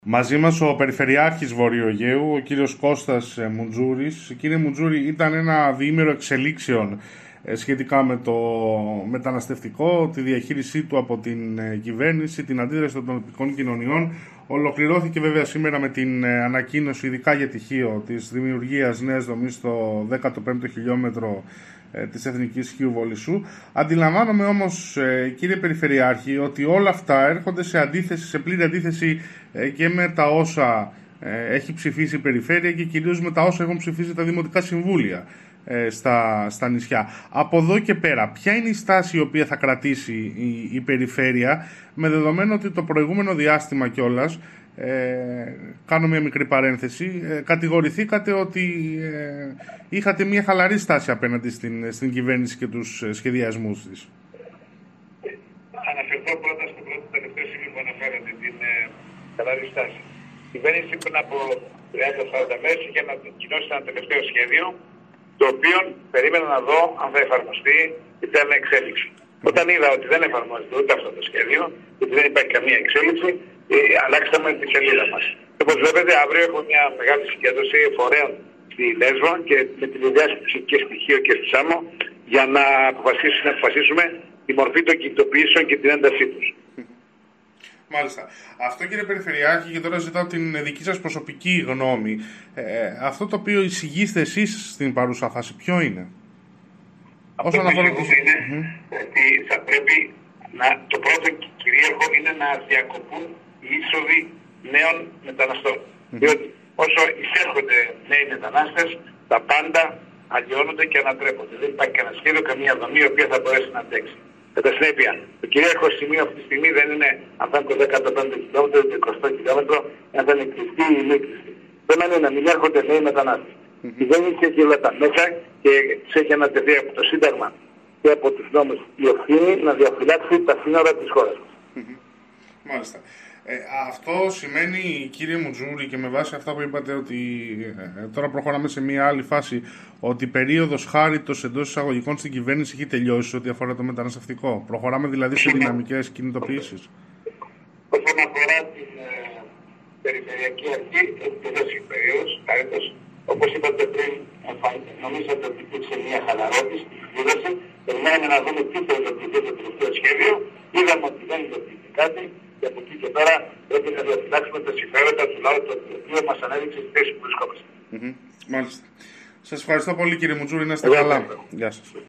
Μαζί μας ο Περιφερειάρχης Βορείου Αιγαίου, ο κύριος Κώστας Μουτζούρης. Κύριε Μουτζούρη, ήταν ένα διήμερο εξελίξεων σχετικά με το μεταναστευτικό, τη διαχείρισή του από την κυβέρνηση, την αντίδραση των τοπικών κοινωνιών. Ολοκληρώθηκε βέβαια σήμερα με την ανακοίνωση, ειδικά για τυχείο, της δημιουργίας νέας δομής στο 15ο χιλιόμετρο της Εθνικής Χίου Βολισσού. Αντιλαμβάνομαι όμως, κύριε Περιφερειάρχη, ότι όλα αυτά έρχονται σε πλήρη αντίθεση και με τα όσα έχει ψηφίσει η Περιφέρεια και κυρίως με τα όσα έχουν ψηφίσει τα Δημοτικά Συμβούλια στα νησιά. Από εδώ και πέρα, ποια είναι η στάση η οποία θα κρατήσει η Περιφέρεια, με δεδομένο ότι το προηγούμενο διάστημα κιόλας, κάνω μια μικρή παρένθεση, κατηγορηθήκατε ότι είχατε μια χαλαρή στάση απέναντι στην κυβέρνηση και τους σχεδιασμούς της. Αναφερθώ πρώτα στο πρώτο τελευταίο σημείο που αναφέρατε, την χαλαρή στάση. Η κυβέρνηση πριν από 30-40 μέρες είχε ανακοινώσει ένα τελευταίο σχέδιο, το οποίο περίμενα να δω αν θα εφαρμοστεί ή θα είναι εξέλιξη. Όταν είδα ότι δεν εφαρμόζεται ούτε αυτό το σχέδιο, ότι δεν υπάρχει καμία εξέλιξη, αλλάξαμε τη σελίδα μας. Όπως βλέπετε, αύριο έχω μια μεγάλη συγκέντρωση φορέων στη Λέσβο και με τη διάσκεψη και στη Χίο και στη Σάμο για να αποφασίσουμε τη μορφή των κινητοποιήσεων και την έντασή τους. Μάλιστα. Αυτό, κύριε Περιφερειάρχη, και τώρα ζητάω την δική σας προσωπική γνώμη. Αυτό το οποίο εισηγείστε εσείς στην παρούσα φάση, ποιο είναι? Αυτό που είναι ότι θα πρέπει το πρώτο κυρίαρχο είναι να διακοπούν οι είσοδοι νέων μεταναστών. Διότι όσο εισέρχονται νέοι μετανάστες, τα πάντα αλλοιώνονται και ανατρέπονται. Δεν υπάρχει κανένα σχέδιο, καμία δομή η οποία θα μπορέσει να αντέξει. Κατά συνέπεια, το κυρίαρχο σημείο αυτή τη στιγμή δεν είναι αν θα είναι το 15ο χιλιόμετρο ή το 20ο χιλιόμετρο, αν θα είναι κλειστή ή μη κλειστή. Το θέμα είναι να μην έρχονται νέοι μετανάστες. Η κυβέρνηση έχει όλα τα μέσα και τους έχει ανατεθεί από το Σύνταγμα και από τους νόμους η ευθύνη να διαφυλάξει τα σύνορα της χώρας μας. Μάλιστα. Αυτό σημαίνει, κύριε Μουτζούρη, και με βάση αυτά που είπατε, ότι τώρα προχωράμε σε μια άλλη φάση, ότι η περίοδος χάριτος εντός εισαγωγικών στην κυβέρνηση έχει τελειώσει ό,τι αφορά το μεταναστευτικό. Προχωράμε δηλαδή σε δυναμικές κινητοποιήσεις. Όσον αφορά την Περιφερειακή Αρχή, έχει τελειώσει η περίοδος χάριτος. Όπως είπατε πριν, νομίζατε ότι υπήρξε μια χαλαρότηση στη εκδήλωση. Περιμέναμε να δούμε τι θα υλοποιηθεί το τελευταίο σχέδιο. Είδαμε ότι δεν υλοποιηθεί κάτι και από εκεί και πέρα πρέπει να διαφυλάξουμε τα συμφέροντα του λαού, το οποίο μας ανέδειξε στη θέση που βρισκόμαστε. Μάλιστα. Σας ευχαριστώ πολύ, κύριε Μουτζούρη. Να είστε καλά. Γεια σας.